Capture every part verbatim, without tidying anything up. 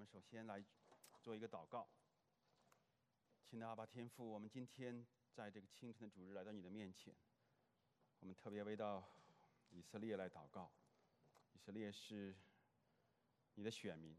们首先来做一个祷告。亲爱的阿爸天父，我们今天在这个清晨的主日来到你的面前，我们特别为到以色列来祷告。以色列是你的选民，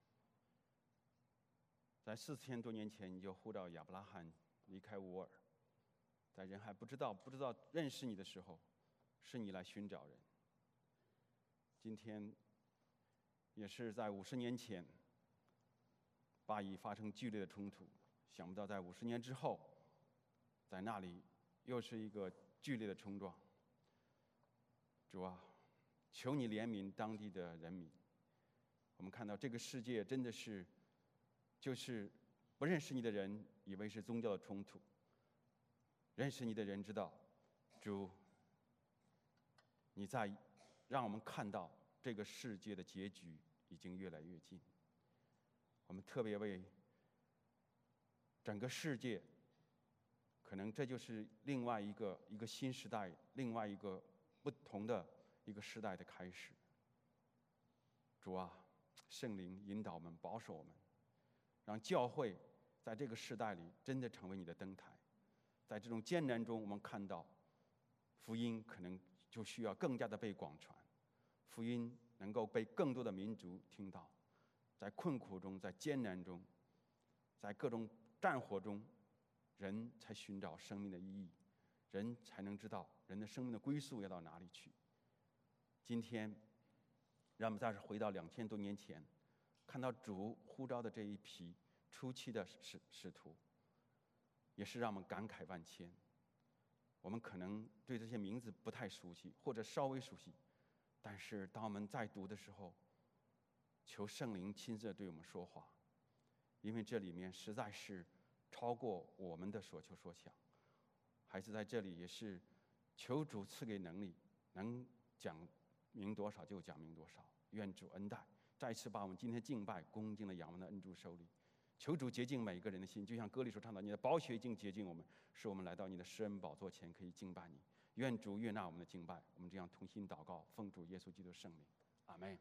在四千多年前你就呼召亚伯拉罕离开乌尔，在人还不知道不知道认识你的时候，是你来寻找人。今天也是在五十年前，巴以发生剧烈的冲突，想不到在五十年之后，在那里又是一个剧烈的冲撞。主啊，求你怜悯当地的人民。我们看到这个世界真的是，就是不认识你的人以为是宗教的冲突，认识你的人知道，主，你在让我们看到这个世界的结局已经越来越近。我们特别为整个世界，可能这就是另外一个一个新时代，另外一个不同的一个时代的开始。主啊，圣灵引导我们，保守我们，让教会在这个时代里真的成为你的灯台。在这种艰难中，我们看到福音可能就需要更加的被广传，福音能够被更多的民族听到。在困苦中，在艰难中，在各种战火中，人才寻找生命的意义，人才能知道人的生命的归宿要到哪里去。今天，让我们再次回到两千多年前，看到主呼召的这一批初期的使使徒，也是让我们感慨万千。我们可能对这些名字不太熟悉，或者稍微熟悉，但是当我们在读的时候，求圣灵亲自对我们说话，因为这里面实在是超过我们的所求所想。孩子在这里也是求主赐给能力，能讲明多少就讲明多少。愿主恩待，再次把我们今天敬拜恭敬的仰望的恩主手里。求主洁净每一个人的心，就像歌里所唱到，你的宝血已经洁净我们，使我们来到你的施恩宝座前可以敬拜你。愿主悦纳我们的敬拜，我们这样同心祷告，奉主耶稣基督圣名，阿们。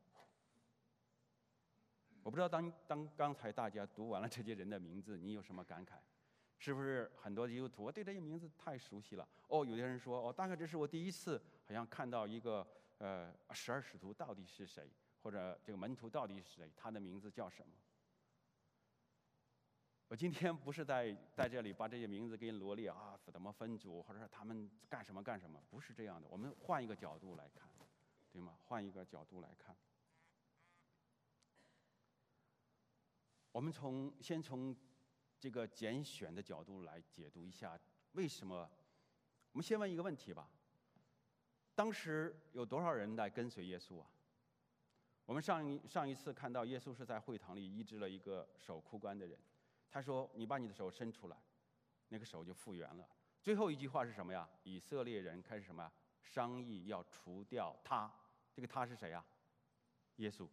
我不知道当当刚才大家读完了这些人的名字，你有什么感慨？是不是很多基督徒对这些名字太熟悉了？哦，有的人说，哦，大概这是我第一次好像看到一个呃十二使徒到底是谁，或者这个门徒到底是谁，他的名字叫什么？我今天不是在在这里把这些名字给你罗列啊，怎么分组，或者是他们干什么干什么，不是这样的。我们换一个角度来看，对吗？换一个角度来看。我们从先从这个拣选的角度来解读一下，为什么？我们先问一个问题吧：当时有多少人来跟随耶稣啊？我们上一上一次看到耶稣是在会堂里医治了一个手枯干的人，他说：“你把你的手伸出来，那个手就复原了。”最后一句话是什么呀？以色列人开始什么呀？商议要除掉他。这个他是谁呀？耶稣。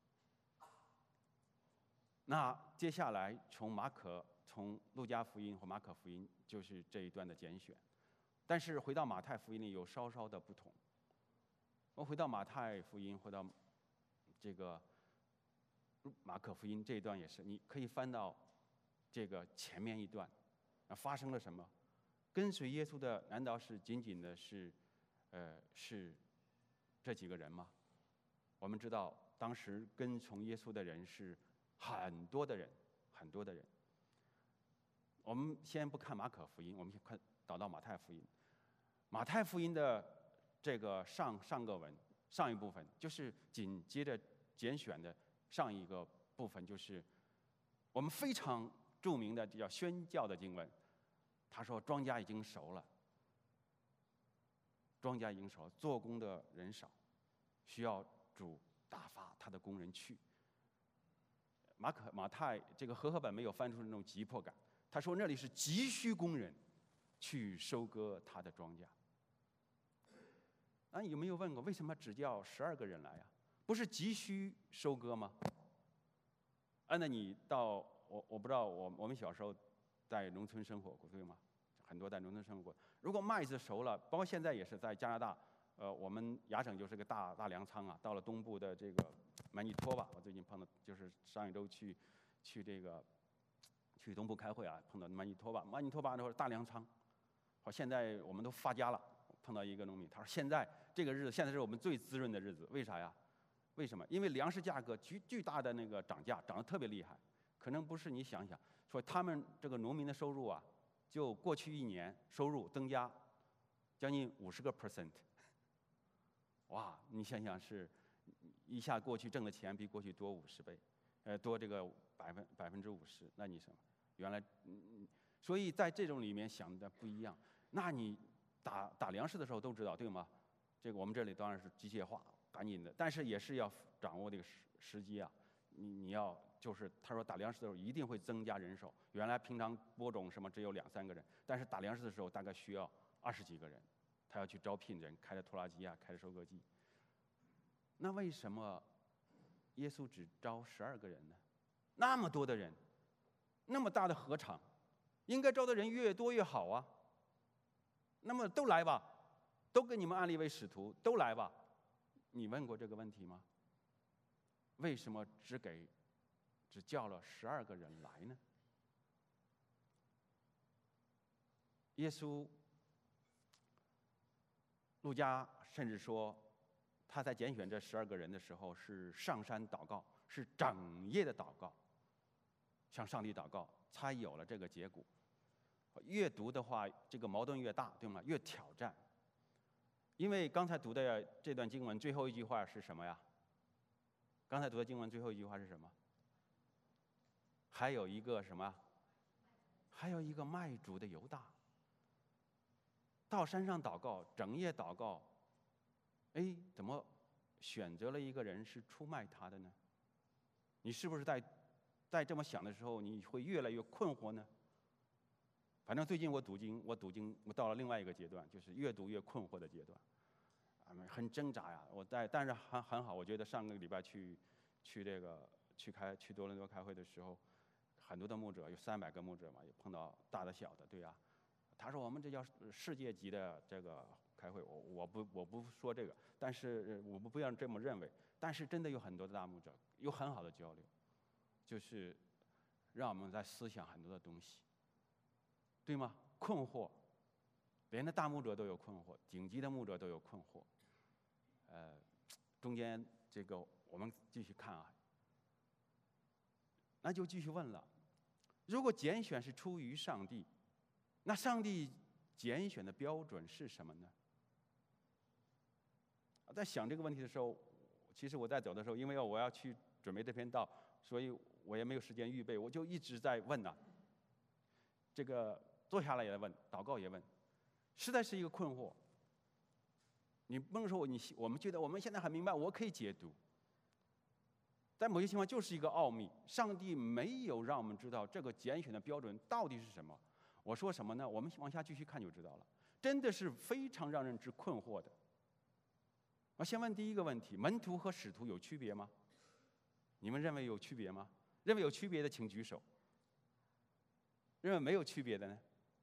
那接下来从马可、从路加福音和马可福音就是这一段的拣选，但是回到马太福音里有稍稍的不同。我回到马太福音，回到这个马可福音这一段也是，你可以翻到这个前面一段，啊，发生了什么？跟随耶稣的难道是仅仅的是，呃，是这几个人吗？我们知道当时跟从耶稣的人是很多的人，很多的人。我们先不看马可福音，我们先看导到马太福音。马太福音的这个上上个文上一部分，就是紧接着拣选的上一个部分，就是我们非常著名的叫宣教的经文。他说庄稼已经熟了，庄稼已经熟了，做工的人少，需要主打发他的工人去。马可马太这个和合本没有翻出那种急迫感，他说那里是急需工人去收割他的庄稼。那有没有问过为什么只叫十二个人来啊？不是急需收割吗？啊，那你到我我不知道，我我们小时候在农村生活过，对吗？很多在农村生活过。如果麦子熟了，包括现在也是在加拿大，呃，我们亚省就是个大大粮仓啊。到了东部的这个曼尼托巴，我最近碰到，就是上一周去去这个去东部开会啊，碰到曼尼托巴，曼尼托巴那会儿大粮仓，好，现在我们都发家了。碰到一个农民，他说现在这个日子，现在是我们最滋润的日子，为啥呀？为什么？因为粮食价格巨巨大的那个涨价，涨得特别厉害，可能不是你想想，说他们这个农民的收入啊，就过去一年收入增加将近五十个 percent， 哇，你想想是一下过去挣的钱比过去多五十倍，呃，多这个百分百分之五十，那你什么？原来，嗯，所以在这种里面想的不一样，那你打打粮食的时候都知道，对吗？这个我们这里当然是机械化，赶紧的，但是也是要掌握这个时时机啊。你你要就是他说打粮食的时候一定会增加人手，原来平常播种什么只有两三个人，但是打粮食的时候大概需要二十几个人，他要去招聘人，开着拖拉机啊，开着收割机。那为什么耶稣只招十二个人呢？那么多的人，那么大的禾场，应该招的人越多越好啊。那么都来吧，都给你们安立为使徒，都来吧。你问过这个问题吗？为什么只给只叫了十二个人来呢？耶稣，路加甚至说，他在拣选这十二个人的时候是上山祷告，是整夜的祷告，向上帝祷告，才有了这个结果。越读的话，这个矛盾越大，对吗？越挑战。因为刚才读的这段经文最后一句话是什么呀？刚才读的经文最后一句话是什么？还有一个什么？还有一个卖主的犹大。到山上祷告，整夜祷告，哎，怎么选择了一个人是出卖他的呢？你是不是在在这么想的时候，你会越来越困惑呢？反正最近我读经，我读经，我到了另外一个阶段，就是越读越困惑的阶段，啊，很挣扎呀。我在，但是很很好，我觉得上个礼拜去去这个去开去多伦多开会的时候，很多的牧者有三百个牧者嘛，也碰到大的小的，对呀。他说我们这叫世界级的这个开会，我我不我不说这个，但是我们不要这么认为。但是真的有很多的大牧者有很好的交流，就是让我们在思想很多的东西。对吗？困惑，连那大牧者都有困惑，顶级的牧者都有困惑。呃，中间这个我们继续看啊，那就继续问了：如果拣选是出于上帝，那上帝拣选的标准是什么呢？在想这个问题的时候，其实我在走的时候，因为我要去准备这篇道，所以我也没有时间预备，我就一直在问呐、啊。这个。坐下来也问，祷告也问，实在是一个困惑。你不能说你我们觉得我们现在很明白，我可以解读。在某些情况就是一个奥秘，上帝没有让我们知道这个拣选的标准到底是什么。我说什么呢？我们往下继续看就知道了，真的是非常让人之困惑的。我先问第一个问题：门徒和使徒有区别吗？你们认为有区别吗？认为有区别的请举手。认为没有区别的呢？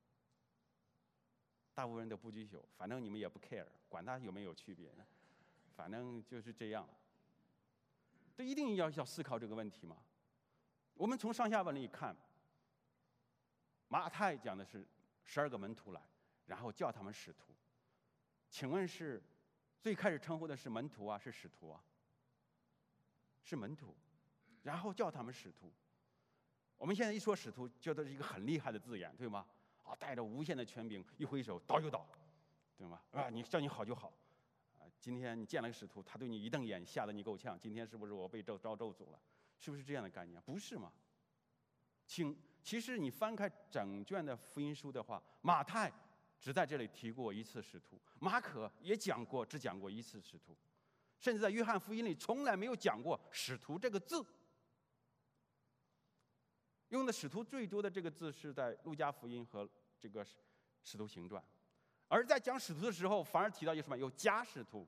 大部分人都不举手，反正你们也不 care， 管他有没有区别呢，反正就是这样。这一定要要思考这个问题吗？我们从上下文里看，马太讲的是十二个门徒来，然后叫他们使徒。请问是最开始称呼的是门徒啊，是使徒啊？是门徒，然后叫他们使徒。我们现在一说使徒，觉得是一个很厉害的字眼，对吗？啊，带着无限的权柄，一挥手倒就倒，对吗？啊，你叫你好就好。啊，今天你见了个使徒，他对你一瞪眼，吓得你够呛。今天是不是我被招招咒诅了？是不是这样的概念？不是嘛？请，其实你翻开整卷的福音书的话，马太只在这里提过一次使徒，马可也讲过，只讲过一次使徒，甚至在约翰福音里从来没有讲过使徒这个字。用的使徒最多的这个字是在路加福音和这个使徒行传，而在讲使徒的时候，反而提到有什么？有假使徒。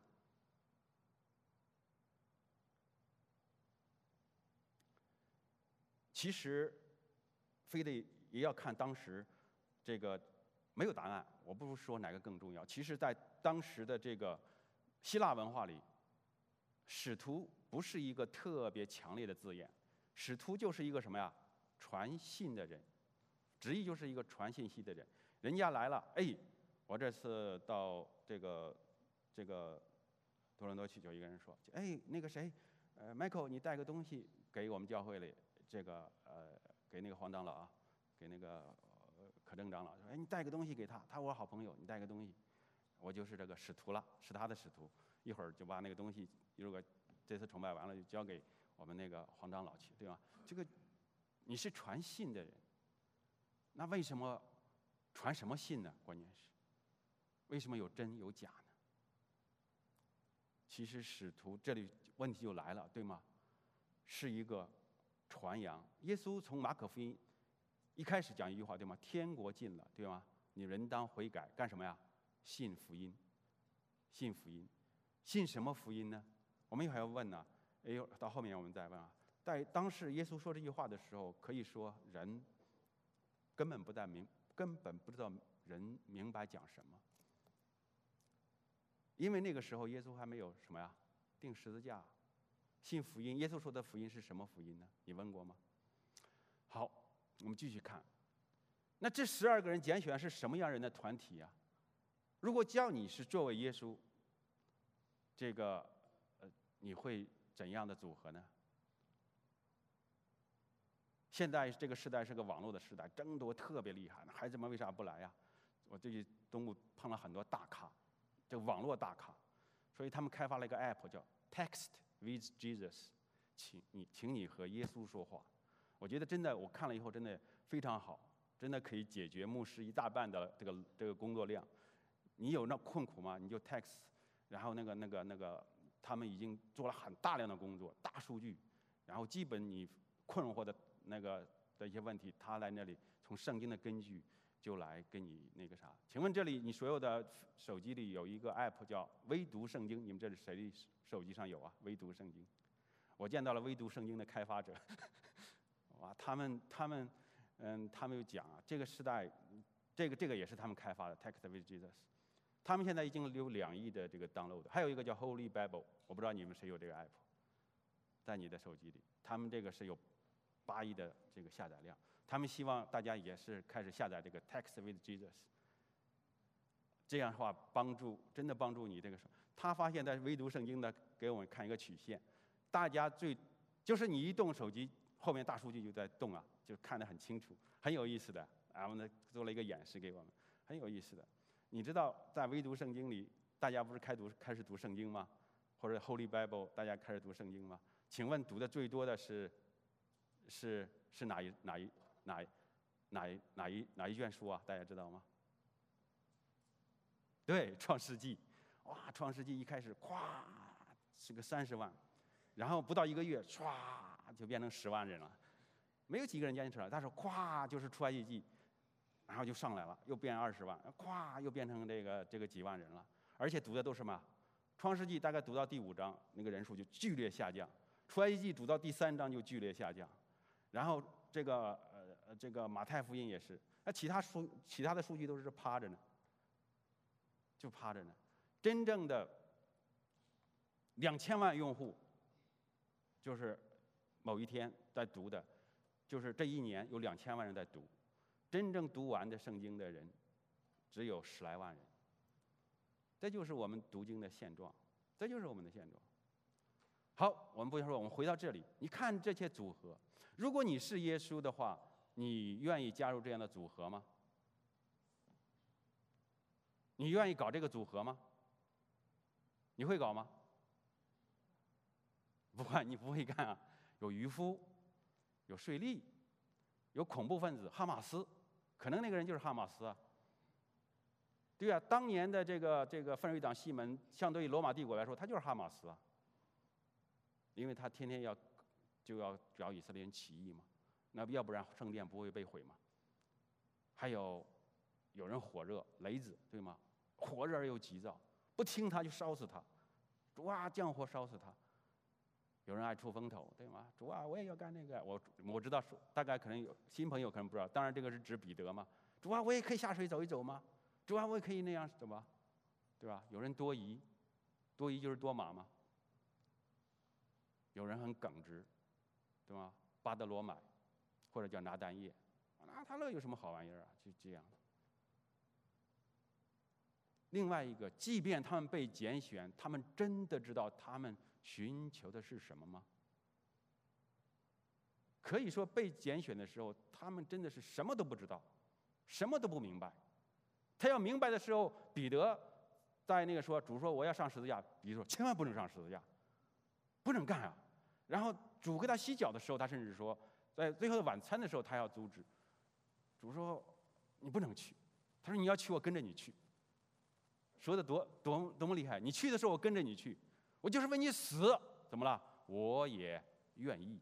其实，非得也要看当时这个没有答案。我不说哪个更重要。其实，在当时的这个希腊文化里，使徒不是一个特别强烈的字眼，使徒就是一个什么呀？传信的人，直译就是一个传信息的人。人家来了，哎，我这次到这个这个多伦多去，有一个人说，哎，那个谁，呃 ，Michael， 你带个东西给我们教会里，这个呃，给那个黄长老啊，给那个、呃、可正长老，说，哎，你带个东西给他，他我好朋友，你带个东西，我就是这个使徒了，是他的使徒，一会儿就把那个东西，如果这次崇拜完了，就交给我们那个黄长老去，对吧？这个你是传信的人，那为什么传什么信呢？关键是为什么有真有假呢？其实使徒这里问题就来了，对吗？是一个传扬。耶稣从马可福音一开始讲一句话，对吗？天国近了，对吗？你人当悔改，干什么呀？信福音，信福音，信什么福音呢？我们还要问呢。哎呦，到后面我们再问啊。在当时耶稣说这句话的时候，可以说人根本不在明，根本不知道人明白讲什么。因为那个时候耶稣还没有什么呀，钉十字架，信福音。耶稣说的福音是什么福音呢？你问过吗？好，我们继续看。那这十二个人拣选是什么样人的团体呀？如果叫你是作为耶稣，这个呃，你会怎样的组合呢？现在这个时代是个网络的时代，争夺特别厉害，孩子们为啥不来呀？我最近东部碰了很多大咖。这个网络大咖，所以他们开发了一个 app 叫 Text with Jesus， 请你，请你和耶稣说话。我觉得真的，我看了以后真的非常好，真的可以解决牧师一大半的这个这个工作量。你有那困苦吗？你就 text， 然后那个那个那个，他们已经做了很大量的工作，大数据，然后基本你困惑的那个的一些问题，他来那里从圣经的根据。就来跟你那个啥，请问这里你所有的手机里有一个 app 叫微读圣经，你们这里谁手机上有啊？微读圣经，我见到了微读圣经的开发者，哇，他们他们嗯，他们有讲啊，这个时代，这个这个也是他们开发的 Text with Jesus， 他们现在已经有两亿的这个 download， 还有一个叫 Holy Bible， 我不知道你们谁有这个 app， 在你的手机里，他们这个是有八亿的这个下载量。他们希望大家也是开始下载这个 Text with Jesus， 这样的话帮助真的帮助你这个时候。他发现在微读圣经的给我们看一个曲线，大家最就是你一动手机，后面大数据就在动啊，就看得很清楚，很有意思的。然后呢，做了一个演示给我们，很有意思的。你知道在微读圣经里，大家不是开读开始读圣经吗？或者 Holy Bible， 大家开始读圣经吗？请问读的最多的是是是哪一哪一？哪哪哪一哪一卷书啊？大家知道吗？对，《创世纪》。哇，《创世纪》一开始，咵是个三十万，然后不到一个月，唰就变成十万人了，没有几个人坚持了。但是咵就是《出埃及记》，然后就上来了，又变二十万，咵又变成这个这个几万人了。而且读的都是什么？《创世纪》大概读到第五章，那个人数就剧烈下降；《出埃及记》读到第三章就剧烈下降，然后这个。呃，这个马太福音也是，那其他数其他的数据都是趴着呢，就趴着呢。真正的两千万用户，就是某一天在读的，就是这一年有两千万人在读，真正读完的圣经的人只有十来万人。这就是我们读经的现状，这就是我们的现状。好，我们不说，我们回到这里，你看这些组合，如果你是耶稣的话。你愿意加入这样的组合吗？你愿意搞这个组合吗？你会搞吗？不会，你不会干啊！有渔夫，有税吏，有恐怖分子哈马斯，可能那个人就是哈马斯啊。对啊，当年的这个这个奋锐党西门，相对于罗马帝国来说，他就是哈马斯啊，因为他天天要就要找以色列人起义嘛。那要不然圣殿不会被毁嘛？还有有人火热雷子，对吗？火热而又急躁，不听他就烧死他，主啊降火烧死他。有人爱出风头，对吗？主啊我也要干那个，我我知道，大概可能有新朋友可能不知道，当然这个是指彼得嘛。主啊我也可以下水走一走吗？主啊我也可以那样怎么？对吧？有人多疑，多疑就是多马嘛。 有人很耿直，对吗？巴德罗买，或者叫拿但业，拿他勒有什么好玩意儿啊？就这样。另外一个，即便他们被拣选，他们真的知道他们寻求的是什么吗？可以说被拣选的时候，他们真的是什么都不知道，什么都不明白。他要明白的时候，彼得在那个说，主说我要上十字架，彼得说千万不能上十字架，不能干啊。然后主给他洗脚的时候，他甚至说，在最后的晚餐的时候，他要阻止。主说你不能去，他说你要去，我跟着你去。说的多多多么厉害！你去的时候，我跟着你去，我就是为你死，怎么了？我也愿意。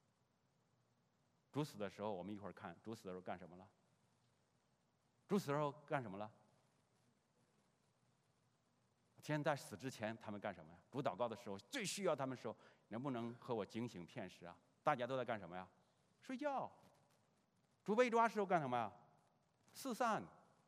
主死的时候，我们一会儿看主死的时候干什么了？主死的时候干什么了？天在死之前，他们干什么呀？主祷告的时候，最需要他们的时候，能不能和我警醒片时啊？大家都在干什么呀？睡觉。主被抓的时候干什么呀？四散。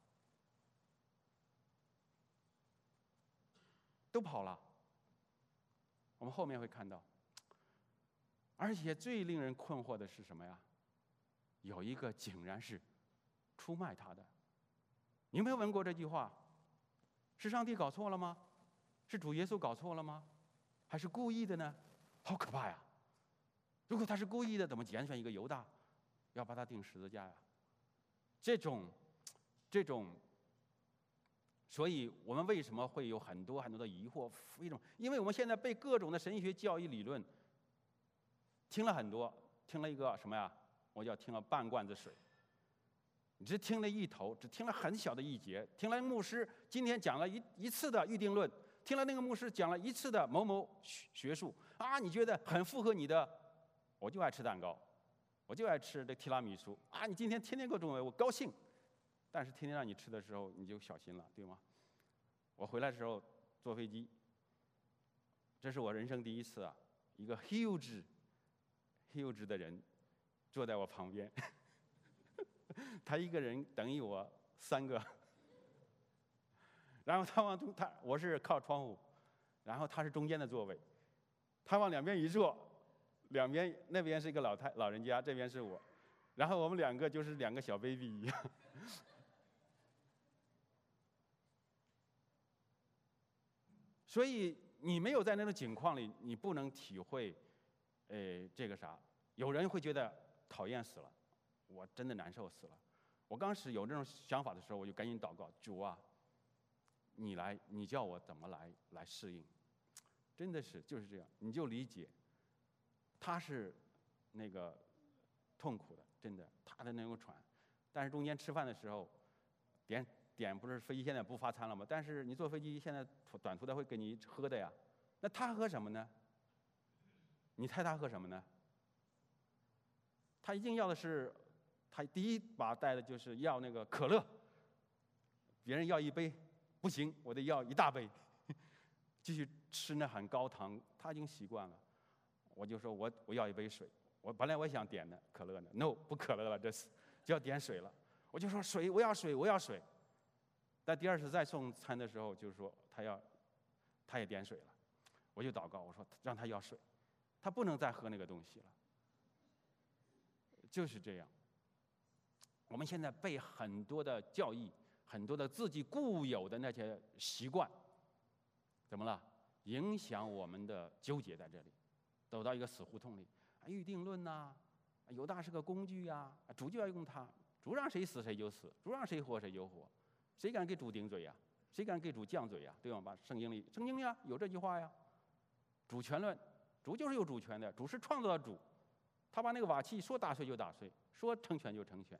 都跑了。我们后面会看到，而且最令人困惑的是什么呀？有一个竟然是出卖他的。你有没有闻过这句话？是上帝搞错了吗？是主耶稣搞错了吗？还是故意的呢？好可怕呀！如果他是故意的，怎么拣选一个犹大，要把他钉十字架呀？这种，这种。所以我们为什么会有很多很多的疑惑？一种，因为我们现在被各种的神学教育理论听了很多，听了一个什么呀？我叫听了半罐子水。你只听了一头，只听了很小的一节，听了牧师今天讲了一一次的预定论，听了那个牧师讲了一次的某某学术啊，你觉得很符合你的，我就爱吃蛋糕，我就爱吃这提拉米苏啊，你今天天天给我中文，我高兴。但是天天让你吃的时候，你就小心了，对吗？我回来的时候坐飞机，这是我人生第一次啊，一个 huge huge 的人坐在我旁边，他一个人等于我三个，然后他往中他我是靠窗户，然后他是中间的座位，他往两边一坐，两边那边是一个老太老人家，这边是我，然后我们两个就是两个小 baby 一样。所以你没有在那种情况里，你不能体会，呃，这个啥？有人会觉得讨厌死了，我真的难受死了。我刚开始有这种想法的时候，我就赶紧祷告，主啊，你来，你叫我怎么来来适应？真的是就是这样，你就理解，他是那个痛苦的，真的，他的那种喘。但是中间吃饭的时候，点。点不是飞机现在不发餐了吗？但是你坐飞机现在短途的会给你喝的呀。那他喝什么呢？你猜他喝什么呢？他一定要的是，他第一把带的就是要那个可乐。别人要一杯，不行，我得要一大杯。继续吃那很高糖，他已经习惯了。我就说我我要一杯水。我本来我想点的可乐呢 ，no 不可乐了，这次就要点水了。我就说水，我要水，我要水。但第二次再送餐的时候，就是说他要，他也点水了，我就祷告，我说让他要水，他不能再喝那个东西了。就是这样。我们现在被很多的教义、很多的自己固有的那些习惯，怎么了？影响我们的纠结在这里，走到一个死胡同里。啊，预定论呐、啊，犹大是个工具呀、啊，主就要用它，主让谁死谁就死，主让谁活谁就活。谁敢给主顶嘴呀？谁敢给主犟嘴呀？对吗？把圣经里，圣经里啊有这句话呀。主权论，主就是有主权的，主是创造的主，他把那个瓦器说打碎就打碎，说成全就成全。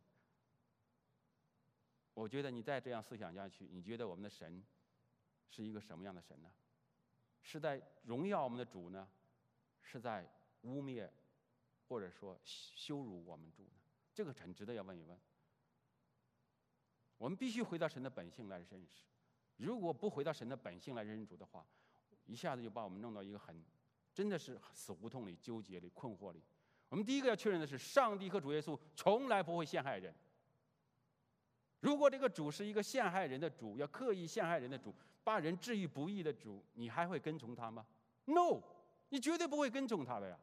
我觉得你再这样思想下去，你觉得我们的神是一个什么样的神呢？是在荣耀我们的主呢，是在污蔑或者说羞辱我们主呢？这个很值得要问一问。我们必须回到神的本性来认识，如果不回到神的本性来认识主的话，一下子就把我们弄到一个很，真的是死胡同里、纠结里、困惑里。我们第一个要确认的是，上帝和主耶稣从来不会陷害人。如果这个主是一个陷害人的主，要刻意陷害人的主，把人置于不义的主，你还会跟从他吗 ？No， 你绝对不会跟从他的呀。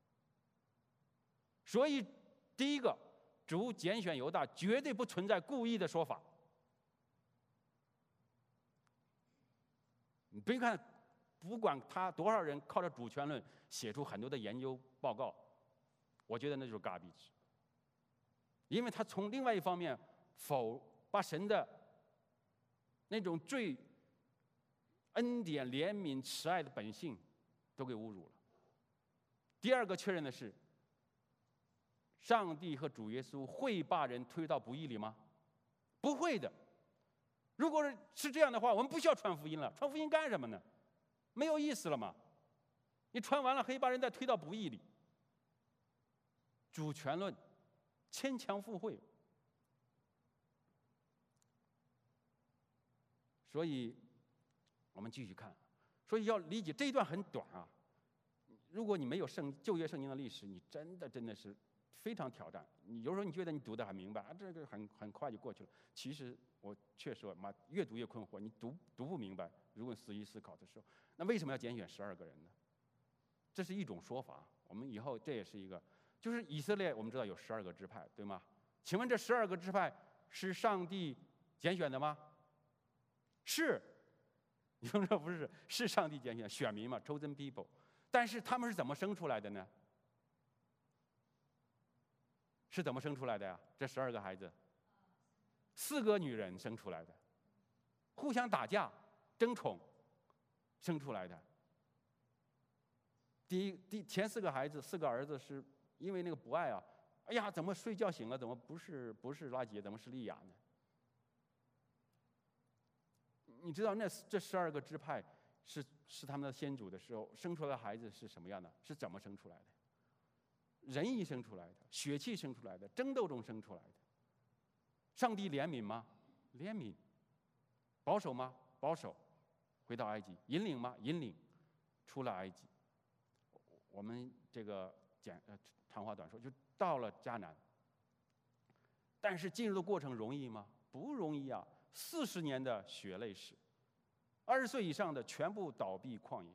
所以，第一个，主拣选犹大，绝对不存在故意的说法。你别看，不管他多少人靠着主权论写出很多的研究报告，我觉得那就是 garbage。因为他从另外一方面否把神的那种最恩典、怜悯、慈爱的本性都给侮辱了。第二个确认的是，上帝和主耶稣会把人推到不义里吗？不会的。如果是这样的话，我们不需要传福音了。传福音干什么呢？没有意思了嘛。你传完了，可以把人再推到不义里。主权论，牵强附会。所以，我们继续看。所以要理解这一段很短啊。如果你没有圣旧约圣经的历史，你真的真的是非常挑战。你有时候你觉得你读得很明白啊，这个很很快就过去了。其实我确实嘛，越读越困惑，你读读不明白。如果仔细思考的时候，那为什么要拣选十二个人呢？这是一种说法。我们以后这也是一个，就是以色列我们知道有十二个支派，对吗？请问这十二个支派是上帝拣选的吗？是。你说这不是，是上帝拣选选民嘛 ，chosen people。但是他们是怎么生出来的呢？是怎么生出来的呀？这十二个孩子，四个女人生出来的，互相打架、争宠生出来的。第一，第前四个孩子，四个儿子是因为那个不爱啊，哎呀，怎么睡觉醒了，怎么不是不是拉结，怎么是利亚呢？你知道那这十二个支派是是他们的先祖的时候生出来的孩子是什么样的？是怎么生出来的？人意生出来的，血气生出来的，争斗中生出来的。上帝怜悯吗？怜悯。保守吗？保守。回到埃及，引领吗？引领。出了埃及，我们这个简呃长话短说，就到了迦南。但是进入的过程容易吗？不容易啊！四十年的血泪史，二十岁以上的全部倒闭旷野。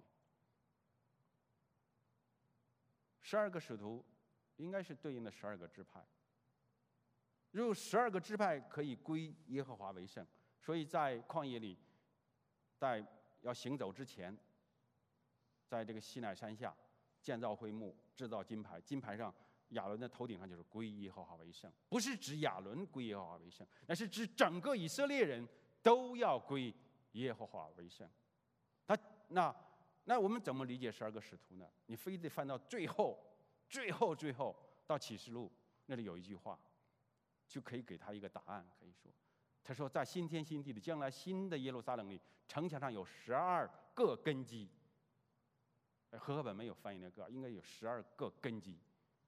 十二个使徒应该是对应的十二个支派。如果十二个支派可以归耶和华为圣，所以在旷野里，在要行走之前，在这个西乃山下建造会幕，制造金牌，金牌上亚伦的头顶上就是归耶和华为圣，不是指亚伦归耶和华为圣，那是指整个以色列人都要归耶和华为圣。他那那我们怎么理解十二个使徒呢？你非得翻到最后，最后最后到启示录那里有一句话，就可以给他一个答案。可以说，他说在新天新地的将来新的耶路撒冷里，城墙上有十二个根基。和合本没有翻译那个，应该有十二个根基。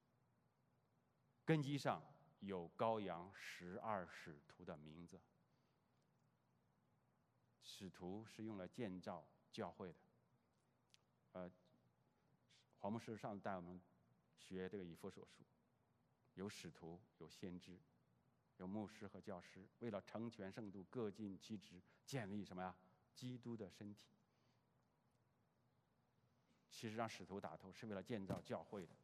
根基上有羔羊十二使徒的名字。使徒是用来建造教会的。呃，黄牧师上次带我们学这个以弗所书，有使徒，有先知，有牧师和教师，为了成全圣徒，各尽其职，建立什么呀？基督的身体。其实让使徒打头是为了建造教会的。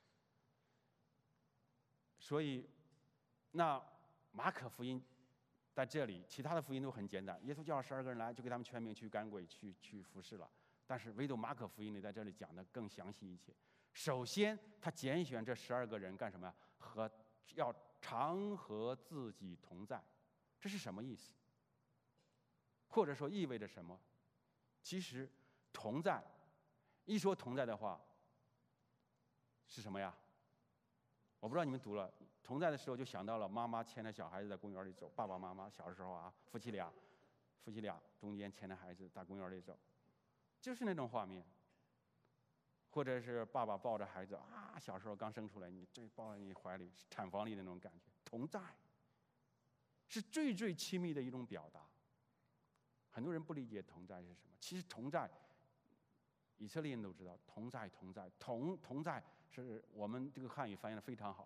所以，那马可福音在这里，其他的福音都很简单，耶稣叫了十二个人来，就给他们全名去赶鬼，去去服侍了。但是唯独马可福音里在这里讲的更详细一些。首先，他拣选这十二个人干什么呀？和要常和自己同在，这是什么意思？或者说意味着什么？其实同在，一说同在的话，是什么呀？我不知道你们读了同在的时候，就想到了妈妈牵着小孩子在公园里走，爸爸妈妈小的时候啊，夫妻俩，夫妻俩中间牵着孩子在公园里走，就是那种画面。或者是爸爸抱着孩子啊，小时候刚生出来，你这抱在你怀里，产房里的那种感觉，同在，是最最亲密的一种表达。很多人不理解同在是什么，其实同在，以色列人都知道，同在同在同同在是我们这个汉语翻译的非常好，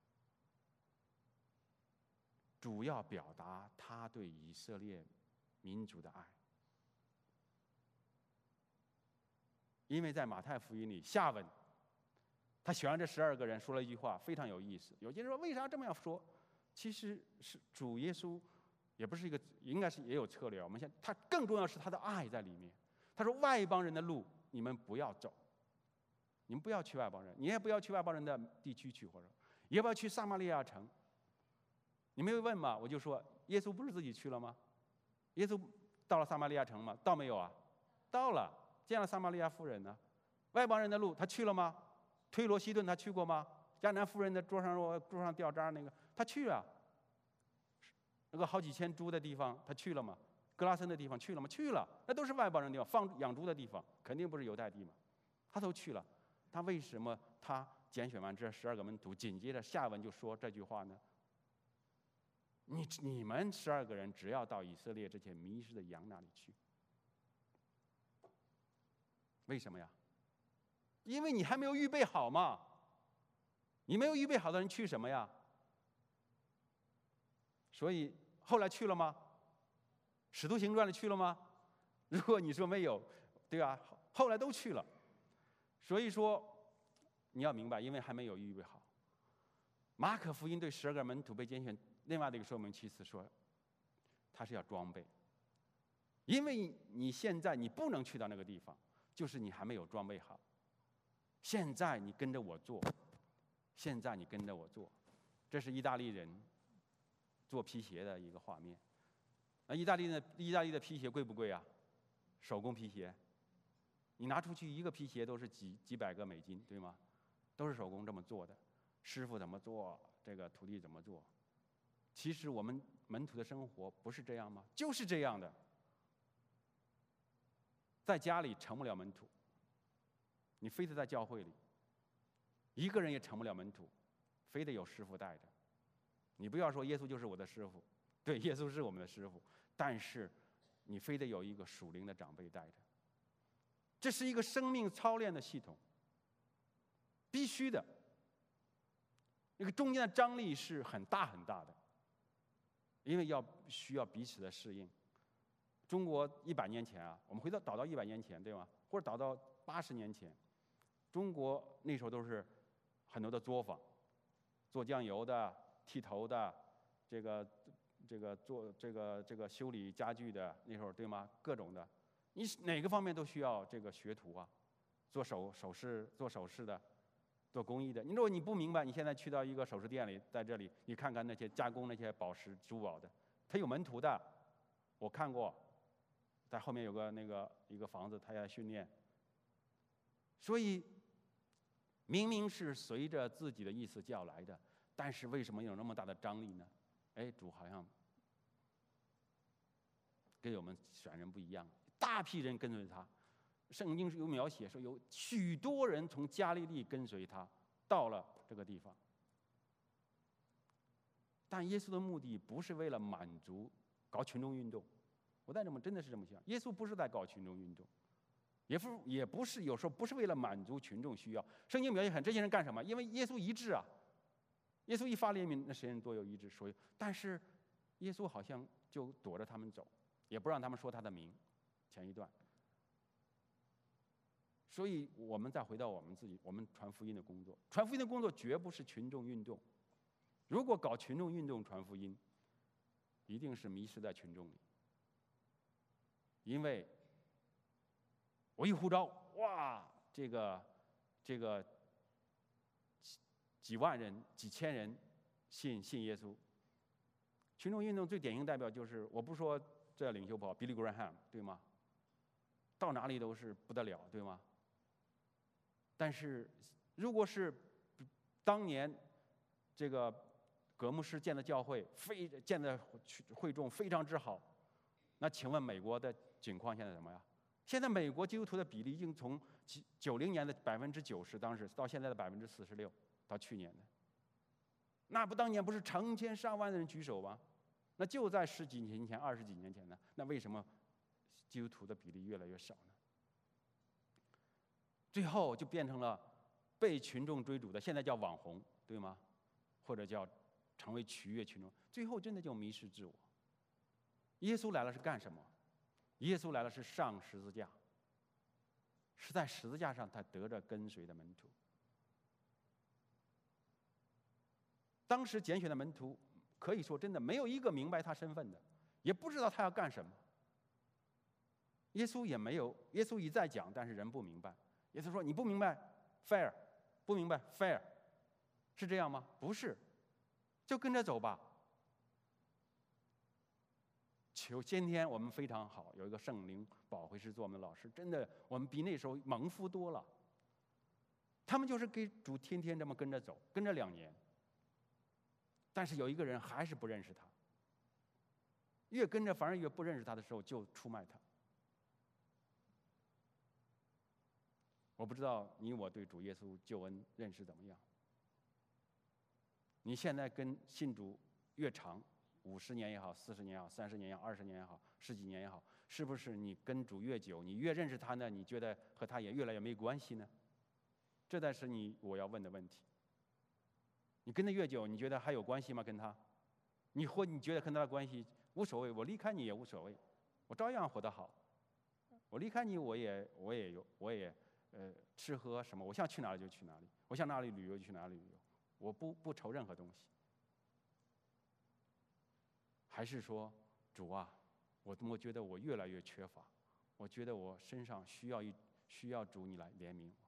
主要表达他对以色列民族的爱。 因为在马太福音里，下文他选了这十二个人说了一句话，非常有意思。有些人说为啥这么样说？其实是主耶稣也不是一个，应该是也有策略。我们现他更重要是他的爱在里面。他说外邦人的路你们不要走，你们不要去外邦人，你也不要去外邦人的地区去，或者也不要去撒玛利亚城。你没有问吗？我就说耶稣不是自己去了吗？耶稣到了撒玛利亚城吗？到没有啊？到了，见了撒玛利亚妇人呢。外邦人的路他去了吗？推罗西顿他去过吗？迦南妇人的桌上桌上掉渣那个他去了。那个好几千猪的地方他去了吗？格拉森的地方去了吗？去了，那都是外邦人的地方，放养猪的地方，肯定不是犹太地嘛。他都去了，他为什么他拣选完这十二个门徒，紧接着下文就说这句话呢？你你们十二个人只要到以色列这些迷失的羊那里去。为什么呀？因为你还没有预备好嘛。你没有预备好的人去什么呀？所以后来去了吗？使徒行传里去了吗？如果你说没有，对吧？后来都去了。所以说你要明白，因为还没有预备好。马可福音对十二个门徒被拣选另外的一个说明其词说，他是要装备，因为你现在你不能去到那个地方，就是你还没有装备好。现在你跟着我做，现在你跟着我做，这是意大利人做皮鞋的一个画面。那意大利的意大利的皮鞋贵不贵啊？手工皮鞋，你拿出去一个皮鞋都是几几百个美金，对吗？都是手工这么做的，师傅怎么做，这个徒弟怎么做。其实我们门徒的生活不是这样吗？就是这样的。在家里成不了门徒，你非得在教会里，一个人也成不了门徒，非得有师傅带着。你不要说耶稣就是我的师傅，对，耶稣是我们的师傅，但是你非得有一个属灵的长辈带着。这是一个生命操练的系统，必须的。那个中间的张力是很大很大的，因为要需要彼此的适应。中国一百年前啊，我们回到倒到一百年前，对吗？或者倒到八十年前，中国那时候都是很多的作坊，做酱油的、剃头的，这个这个做这个这个修理家具的，那时候对吗？各种的，你哪个方面都需要这个学徒啊，做手首饰、做首饰的。做工艺的，你如果你不明白，你现在去到一个首饰店里，在这里你看看那些加工那些宝石珠宝的，他有门徒的，我看过，在后面有个那个一个房子，他要训练。所以明明是随着自己的意思叫来的，但是为什么有那么大的张力呢？哎，主好像跟我们选人不一样，大批人跟随他。圣经是有描写说，有许多人从加利利跟随他到了这个地方。但耶稣的目的不是为了满足搞群众运动，我在这么真的是这么想，耶稣不是在搞群众运动，也不也不是有时候不是为了满足群众需要。圣经描写很这些人干什么？因为耶稣医治啊，耶稣一发怜悯，那谁人多有医治。所以，但是耶稣好像就躲着他们走，也不让他们说他的名。前一段。所以我们再回到我们自己，我们传福音的工作，传福音的工作绝不是群众运动。如果搞群众运动传福音，一定是迷失在群众里。因为我一呼召，哇，这个这个几几万人、几千人信信耶稣。群众运动最典型代表就是，我不说这领袖不好 ，Billy Graham 对吗？到哪里都是不得了，对吗？但是，如果是当年这个葛牧师建的教会，非建的会众非常之好，那请问美国的情况现在怎么样？现在美国基督徒的比例已经从九零年的百分之九十，当时到现在的百分之四十六，到去年的，那不当年不是成千上万的人举手吗？那就在十几年前、二十几年前呢，那为什么基督徒的比例越来越少呢？最后就变成了被群众追逐的，现在叫网红，对吗？或者叫成为取悦群众，最后真的就迷失自我。耶稣来了是干什么？耶稣来了是上十字架， 是在十字架上他得着跟随的门徒。当时拣选的门徒，可以说真的没有一个明白他身份的，也不知道他要干什么。耶稣也没有，耶稣一再讲，但是人不明白。耶稣说：“你不明白 ，fair， 不明白 fair， 是这样吗？不是，就跟着走吧。”求今天我们非常好，有一个圣灵保惠师做我们的老师，真的我们比那时候蒙福多了。他们就是给主天天这么跟着走，跟着两年。但是有一个人还是不认识他，越跟着反而越不认识他的时候，就出卖他。我不知道你我对主耶稣救恩认识怎么样？你现在跟信主越长，五十年也好，四十年也好，三十年也好，二十年也好，十几年也好，是不是你跟主越久，你越认识他呢？你觉得和他也越来越没关系呢？这才是你我要问的问题。你跟他越久，你觉得还有关系吗？跟他，你或你觉得跟他的关系无所谓，我离开你也无所谓，我照样活得好。我离开你，我也我也有我也呃吃喝什么，我想去哪里就去哪里，我想哪里旅游就去哪里旅游，我不不愁任何东西。还是说，主啊，我我觉得我越来越缺乏，我觉得我身上需要一需要主你来怜悯我。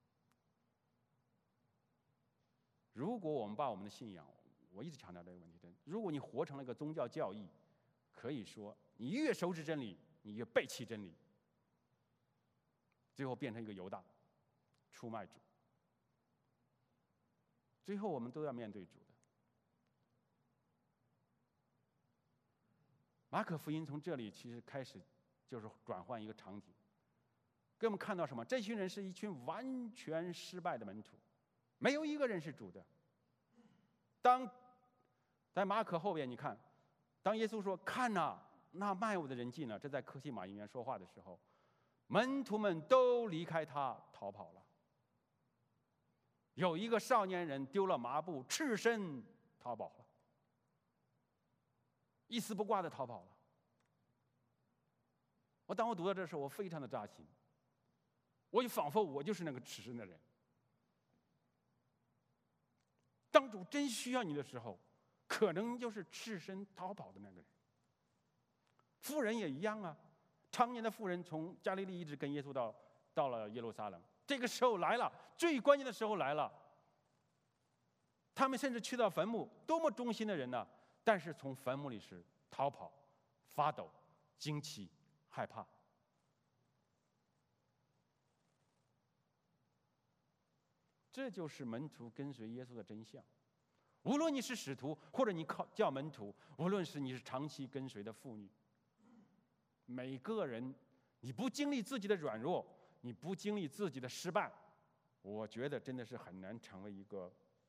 如果我们把我们的信仰，我一直强调这个问题，如果你活成了一个宗教教义，可以说你越熟知真理，你越背弃真理，最后变成一个犹大，出卖主。最后我们都要面对主的。马可福音从这里其实开始就是转换一个场景，给我们看到什么？这群人是一群完全失败的门徒，没有一个人是主的。当在马可后边，你看，当耶稣说：“看哪，那卖我的人进了。”这在客西马营园说话的时候，门徒们都离开他逃跑了。有一个少年人丢了麻布，赤身逃跑了，一丝不挂的逃跑了。我当我读到这时候，我非常的扎心，我就仿佛我就是那个赤身的人。当主真需要你的时候，可能就是赤身逃跑的那个人。妇人也一样啊，常年的妇人从加利利一直跟耶稣到到了耶路撒冷，这个时候来了，最关键的时候来了。他们甚至去到坟墓，多么忠心的人呢、啊？但是从坟墓里是逃跑、发抖、惊奇、害怕。这就是门徒跟随耶稣的真相。无论你是使徒，或者你靠叫门徒，无论是你是长期跟随的妇女，每个人，你不经历自己的软弱，你不经历自己的失败，我觉得真的是很难成为一个，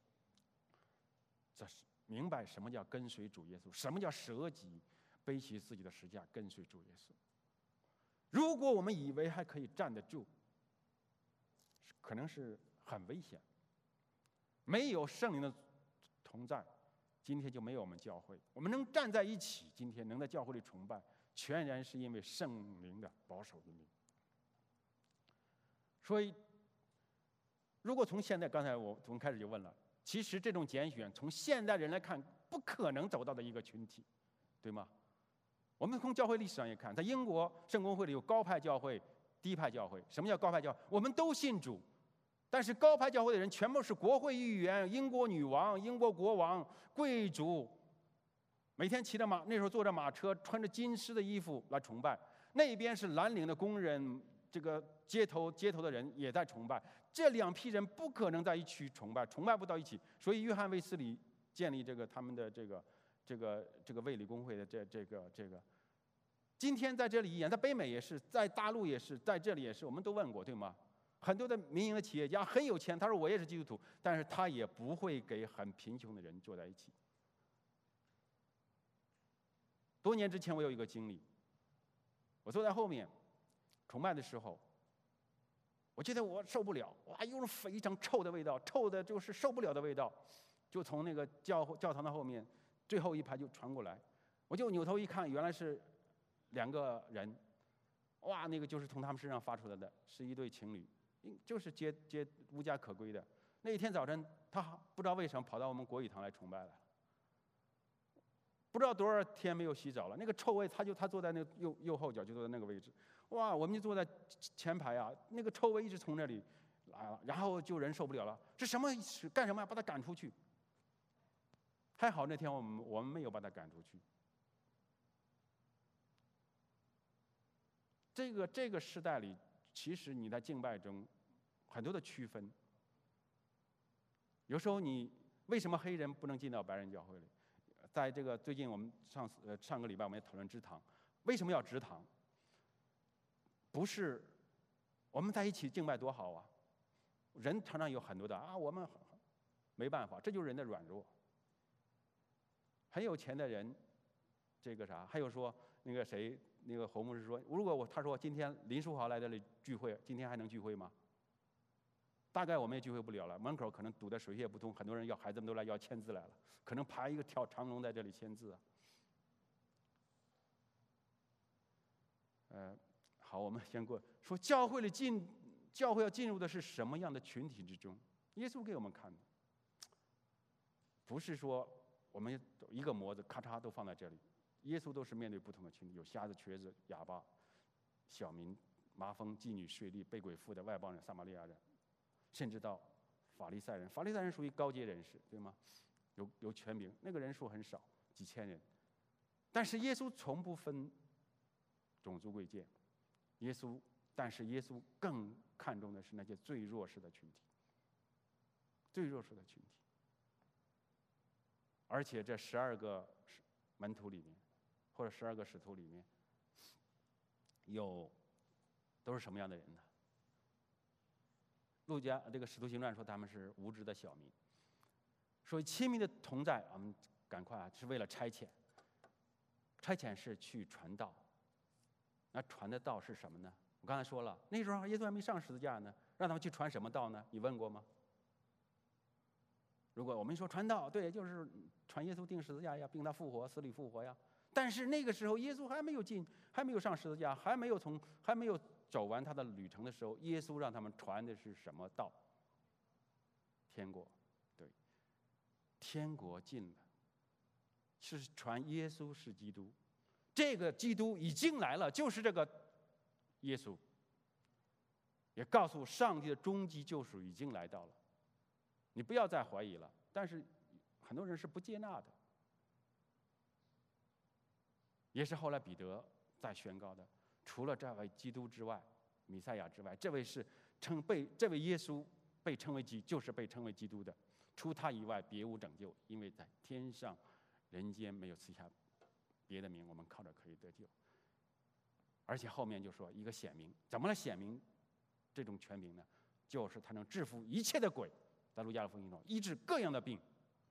这是明白什么叫跟随主耶稣，什么叫舍己，背起自己的十字架跟随主耶稣。如果我们以为还可以站得住，可能是很危险。没有圣灵的同在，今天就没有我们教会。我们能站在一起，今天能在教会里崇拜，全然是因为圣灵的保守引领。所以，如果从现在，刚才我从开始就问了，其实这种拣选，从现代人来看，不可能走到的一个群体，对吗？我们从教会历史上也看，在英国圣公会里有高派教会、低派教会。什么叫高派教会？我们都信主，但是高派教会的人全部是国会议员、英国女王、英国国王、贵族，每天骑着马，那时候坐着马车，穿着金丝的衣服来崇拜。那边是蓝领的工人，这个街头街头的人也在崇拜。这两批人不可能在一起崇拜，崇拜不到一起。所以约翰卫斯理建立这个他们的这个这个这个卫理公会的这这个这个。今天在这里一样，在北美也是，在大陆也是，在这里也是，我们都问过，对吗？很多的民营的企业家很有钱，他说我也是基督徒，但是他也不会给很贫穷的人坐在一起。多年之前我有一个经历，我坐在后面崇拜的时候，我觉得我受不了，哇，有种非常臭的味道，臭的就是受不了的味道，就从那个教教堂的后面最后一排就传过来，我就扭头一看，原来是两个人， 哇，那个就是从他们身上发出来的，是一对情侣，就是皆皆无家可归的。那一天早晨，他不知道为什么跑到我们国语堂来崇拜来了，不知道多少天没有洗澡了，那个臭味，他就他坐在那个右右后脚，就坐在那个位置，哇，我们就坐在前排啊，那个臭味一直从那里来了，然后就人受不了了，这什么干什么呀？把他赶出去。还好那天我们我们没有把他赶出去。这个这个时代里，其实你在敬拜中很多的区分。有时候你为什么黑人不能进到白人教会里？在这个最近我们上呃上个礼拜我们也讨论职堂，为什么要职堂？不是我们在一起敬拜多好啊，人常常有很多的啊，我们没办法，这就是人的软弱。很有钱的人，这个啥，还有说那个谁，那个侯牧师说，如果我他说今天林书豪来这里聚会，今天还能聚会吗？大概我们也聚会不了了，门口可能堵得水泄不通，很多人要孩子们都来要签字来了，可能排一个条长龙在这里签字啊。呃，好，我们先过说教会里进，教会要进入的是什么样的群体之中？耶稣给我们看的，不是说我们一个模子咔嚓都放在这里，耶稣都是面对不同的群体，有瞎子、瘸子、哑巴、小民、麻风、妓女、税吏、被鬼附的外邦人、撒玛利亚人。甚至到法利赛人，法利赛人属于高阶人士，对吗？有有权柄，那个人数很少，几千人。但是耶稣从不分种族贵贱，耶稣，但是耶稣更看重的是那些最弱势的群体，最弱势的群体。而且这十二个门徒里面，或者十二个使徒里面，有都是什么样的人呢？路加这个《使徒行传》说他们是无知的小民，所以亲密的同在，我们赶快啊，是为了差遣。差遣是去传道，那传的道是什么呢？我刚才说了，那时候耶稣还没上十字架呢，让他们去传什么道呢？你问过吗？如果我们说传道，对，就是传耶稣钉十字架呀，并他复活，死里复活呀。但是那个时候耶稣还没有进，还没有上十字架，还没有从，还没有走完他的旅程的时候，耶稣让他们传的是什么道？天国，对，天国近了，是传耶稣是基督，这个基督已经来了，就是这个耶稣，也告诉上帝的终极救赎已经来到了，你不要再怀疑了。但是很多人是不接纳的。也是后来彼得在宣告的，除了这位基督之外，弥赛亚之外，这位是称被这位耶稣被称为基，就是被称为基督的，除他以外别无拯救，因为在天上人间没有赐下别的名，我们靠着可以得救。而且后面就说一个显明，怎么来显明这种权柄呢？就是他能制服一切的鬼，在路加的福音中医治各样的病。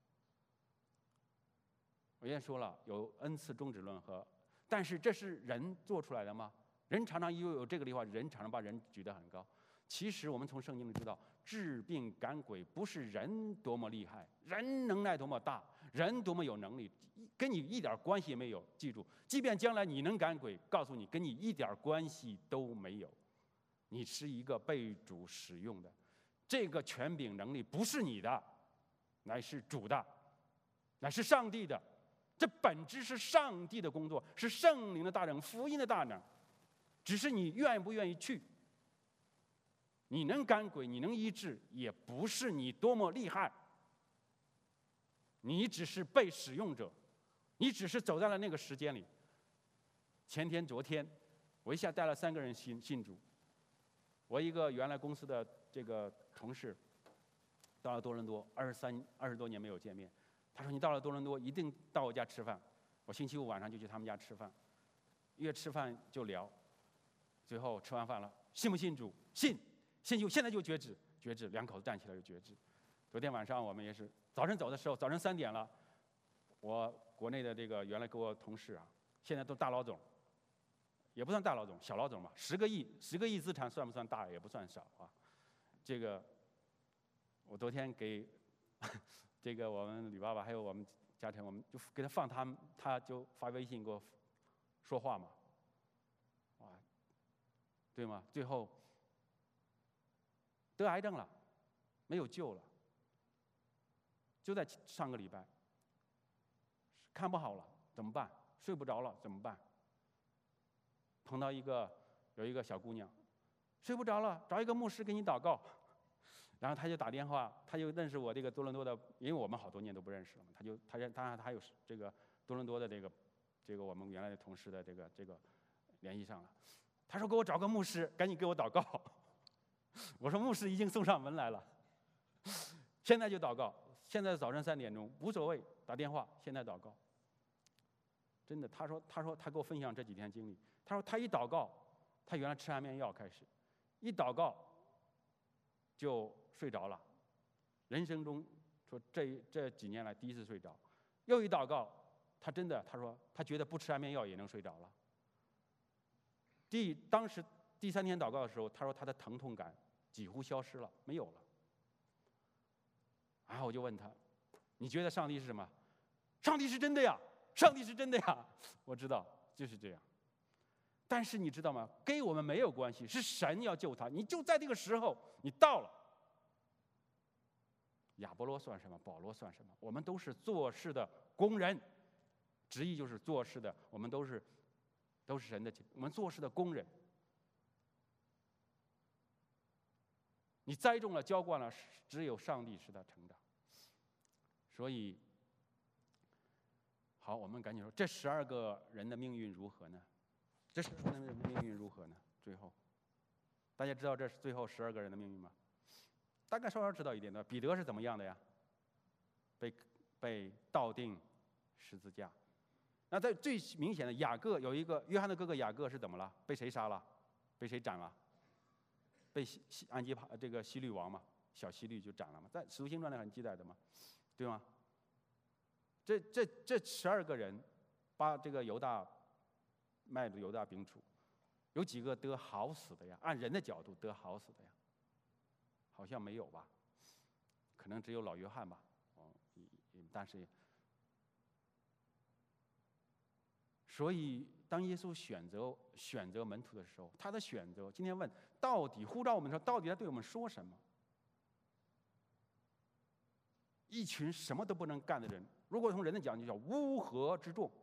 我也说了，有恩赐终止论和，但是这是人做出来的吗？人常常因为有这个的话，人常常把人举得很高。其实我们从圣经里知道，治病赶鬼不是人多么厉害，人能耐多么大，人多么有能力，跟你一点关系也没有。记住，即便将来你能赶鬼，告诉你跟你一点关系都没有，你是一个被主使用的，这个权柄能力不是你的，乃是主的，乃是上帝的。这本质是上帝的工作，是圣灵的大能，福音的大能，只是你愿不愿意去。你能赶鬼，你能医治，也不是你多么厉害，你只是被使用者，你只是走在了那个时间里。前天、昨天，我一下带了三个人信信主。我一个原来公司的这个同事，到了多伦多，二十三、二十多年没有见面。他说：“你到了多伦多，一定到我家吃饭。”我星期五晚上就去他们家吃饭，约吃饭就聊。最后吃完饭了，信不信主？信，信就现在就决志，决志，两口子站起来就决志。昨天晚上我们也是早晨走的时候，早晨三点了，我国内的这个原来给我同事啊，现在都大老总，也不算大老总，小老总吧，十个亿，十个亿资产算不算大？也不算少啊。这个我昨天给。这个我们吕爸爸还有我们家庭，我们就给他放他，他就发微信给我说话嘛，哇， 对吗？最后得癌症了，没有救了。就在上个礼拜，看不好了怎么办？睡不着了怎么办？碰到一个有一个小姑娘，睡不着了，找一个牧师给你祷告。然后他就打电话，他就认识我这个多伦多的，因为我们好多年都不认识了嘛，他就他认他他有这个多伦多的这个这个我们原来的同事的这个这个联系上了。他说给我找个牧师，赶紧给我祷告。我说牧师已经送上门来了，现在就祷告。现在早晨三点钟无所谓，打电话现在祷告。真的，他说他说他给我分享这几天经历。他说他一祷告，他原来吃安眠药开始，一祷告就睡着了。人生中说这这几年来第一次睡着，又一祷告，他真的他说他觉得不吃安眠药也能睡着了。第当时第三天祷告的时候，他说他的疼痛感几乎消失了，没有了。然后我就问他，你觉得上帝是什么？上帝是真的呀，上帝是真的呀。我知道就是这样。但是你知道吗？跟我们没有关系，是神要救他。你就在这个时候，你到了。亚波罗算什么？保罗算什么？我们都是做事的工人，直译就是做事的。我们都是都是神的，我们做事的工人。你栽种了，浇灌了，只有上帝使他成长。所以，好，我们赶紧说，这十二个人的命运如何呢？这十二个人的命运如何呢？最后，大家知道这是最后十二个人的命运吗？大概稍稍知道一点的。彼得是怎么样的呀？被被倒钉十字架。那在最明显的，雅各有一个约翰的哥哥雅各是怎么了？被谁杀了？被谁斩了？被西西安基帕这个希律王嘛，小希律就斩了嘛，在《使徒行传》里很记载的嘛，对吗？这这这十二个人，把这个犹大卖的犹大兵处，有几个得好死的呀？按人的角度得好死的呀？好像没有吧？可能只有老约翰吧。哦，但是，所以当耶稣选择选择门徒的时候，他的选择，今天问到底呼召我们的时候，到底他对我们说什么？一群什么都不能干的人，如果从人的角度就叫乌合之众。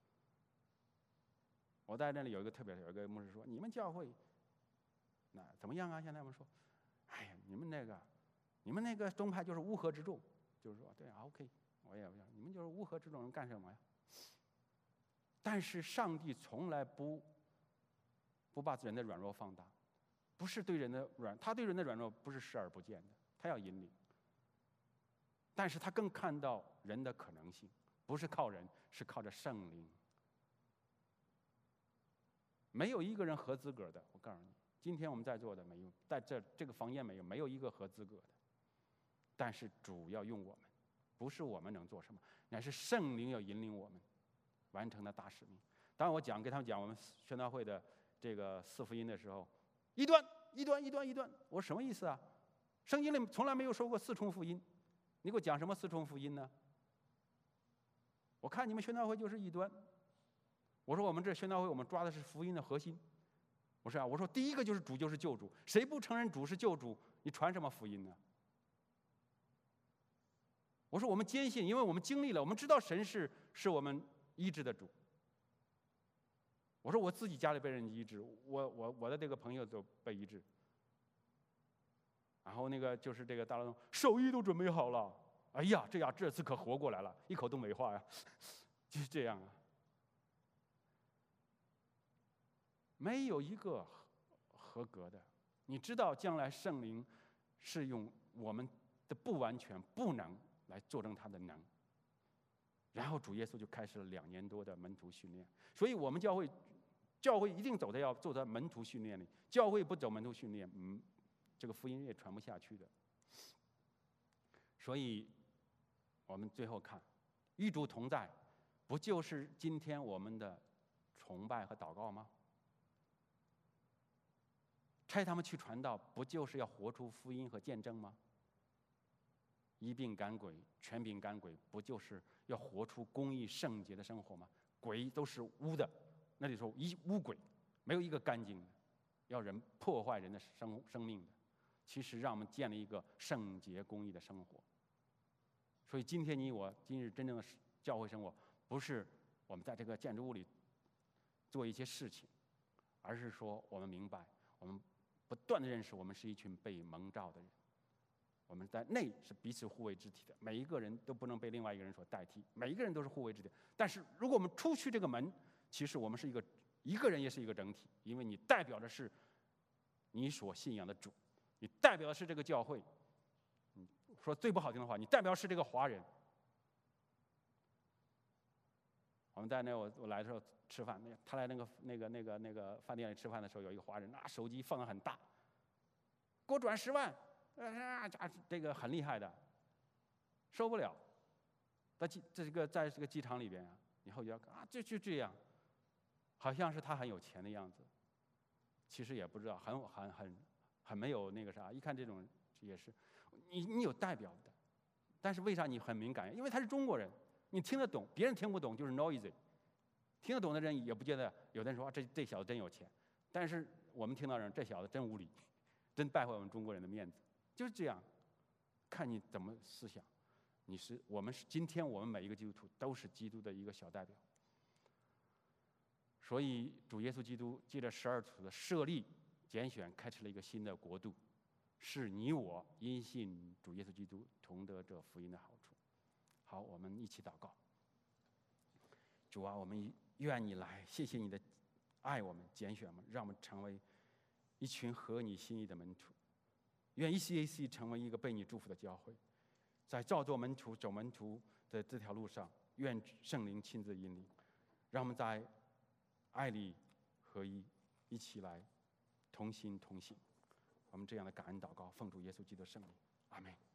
我在那里有一个特别，有一个牧师说：“你们教会那怎么样啊？”现在我们说：“哎呀，你们那个，你们那个宗派就是乌合之众。”就是说，对啊 ，OK， 我也你们就是乌合之众，人干什么呀？但是上帝从来不不把人的软弱放大，不是对人的软，他对人的软弱不是视而不见的，他要引领。但是他更看到人的可能性，不是靠人，是靠着圣灵。没有一个人合资格的，我告诉你，今天我们在座的没有，在这这个房间没有，没有一个合资格的。但是主要用我们，不是我们能做什么，乃是圣灵要引领我们完成的大使命。当我讲跟他们讲我们宣道会的这个四福音的时候，一段一段一段一段，我说什么意思啊？圣经里从来没有说过四重福音，你给我讲什么四重福音呢？我看你们宣道会就是异端。我说我们这宣道会，我们抓的是福音的核心。我说啊，我说第一个就是主就是救主，谁不承认主是救主，你传什么福音呢？我说我们坚信，因为我们经历了，我们知道神是是我们医治的主。我说我自己家里被人医治，我我我的这个朋友都被医治。然后那个就是这个大老总手艺都准备好了，哎呀，这样这次可活过来了，一口东北话呀，就是这样啊。没有一个合格的，你知道将来圣灵是用我们的不完全、不能来作证他的能。然后主耶稣就开始了两年多的门徒训练，所以我们教会，教会一定走的要走在门徒训练里，教会不走门徒训练，嗯，这个福音也传不下去的。所以，我们最后看，与主同在，不就是今天我们的崇拜和祷告吗？差他们去传道，不就是要活出福音和见证吗？一并赶鬼，全并赶鬼，不就是要活出公义圣洁的生活吗？鬼都是污的，那里说一污鬼，没有一个干净的， 要人破坏人的生生命的，其实让我们建立一个圣洁公义的生活。所以今天你我今日真正的教会生活，不是我们在这个建筑物里做一些事情，而是说我们明白，我们不断的认识，我们是一群被蒙召的人。我们在内是彼此互为肢体的，每一个人都不能被另外一个人所代替，每一个人都是互为肢体。但是如果我们出去这个门，其实我们是一个一个人也是一个整体，因为你代表的是你所信仰的主，你代表的是这个教会。说最不好听的话，你代表是这个华人。我们在那我我来的时候吃饭，那他来那个那个那个那个饭店里吃饭的时候，有一个华人，那手机放得很大，给我转十万。啊，这个很厉害的，受不了。在机这个在这个机场里边啊，以后就要啊，就就这样，好像是他很有钱的样子，其实也不知道，很很很很没有那个啥。一看这种也是，你你有代表的，但是为啥你很敏感？因为他是中国人，你听得懂，别人听不懂就是 noisy。听得懂的人也不觉得，有的人说、啊、这这小子真有钱，但是我们听到人这小子真无理，真败坏我们中国人的面子。就是这样，看你怎么思想。你是我们是今天我们每一个基督徒都是基督的一个小代表。所以主耶稣基督借着十二处的设立、拣选，开启了一个新的国度，是你我因信主耶稣基督同得这福音的好处。好，我们一起祷告。主啊，我们愿你来，谢谢你的爱我们、拣选我们，让我们成为一群合你心意的门徒。愿 E C A C 成为一个被你祝福的教会，在照做门徒、走门徒的这条路上，愿圣灵亲自引领，让我们在爱里合一，一起来同心同行。我们这样的感恩祷告，奉主耶稣基督的圣名，阿们。